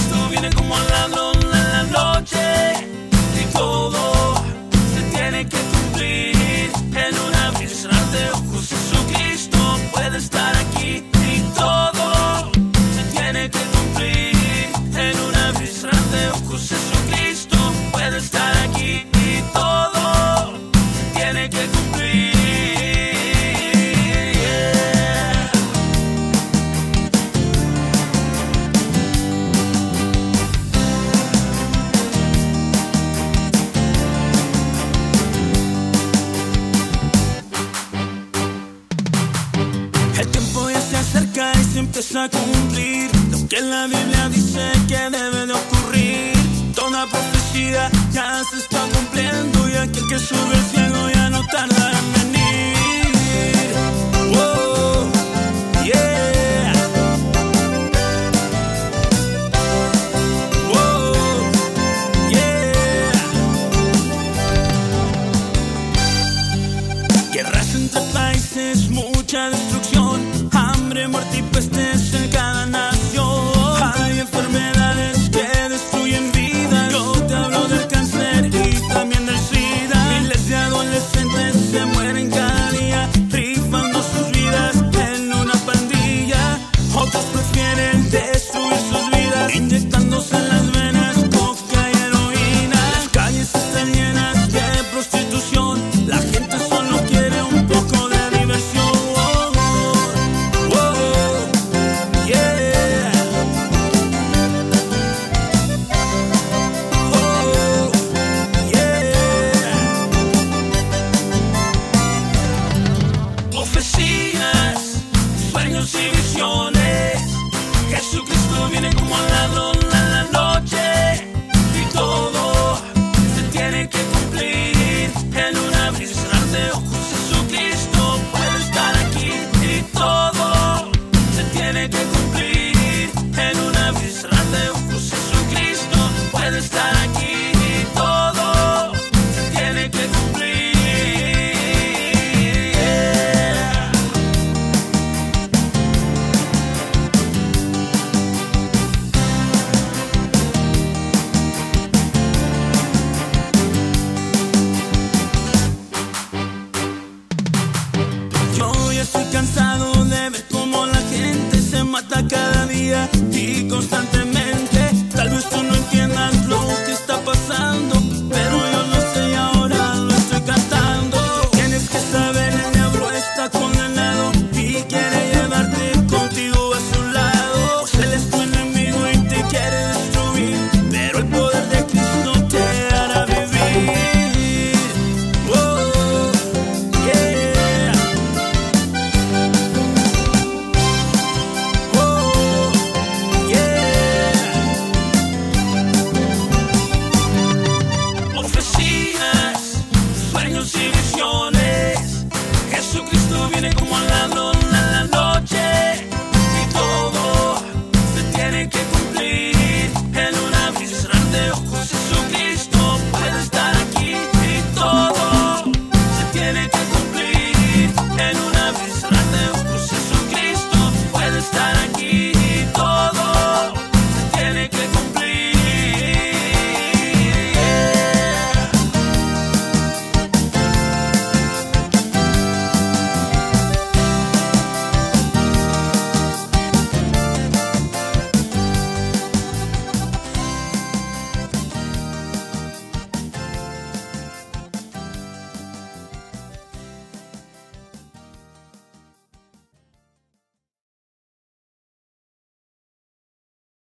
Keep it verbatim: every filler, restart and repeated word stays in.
Cristo viene como un ladrón en la noche y todo se tiene que cumplir en un abrir y cerrar de ojos. Jesucristo puede estar aquí y todo se tiene que cumplir en un abrir y cerrar de ojos. Jesucristo puede estar aquí y todo se tiene que cumplir. El tiempo ya se acerca y se empieza a cumplir lo que la Biblia dice que debe de ocurrir. Toda profecía ya se está cumpliendo y aquel que sube el cielo ya no tarda en venir.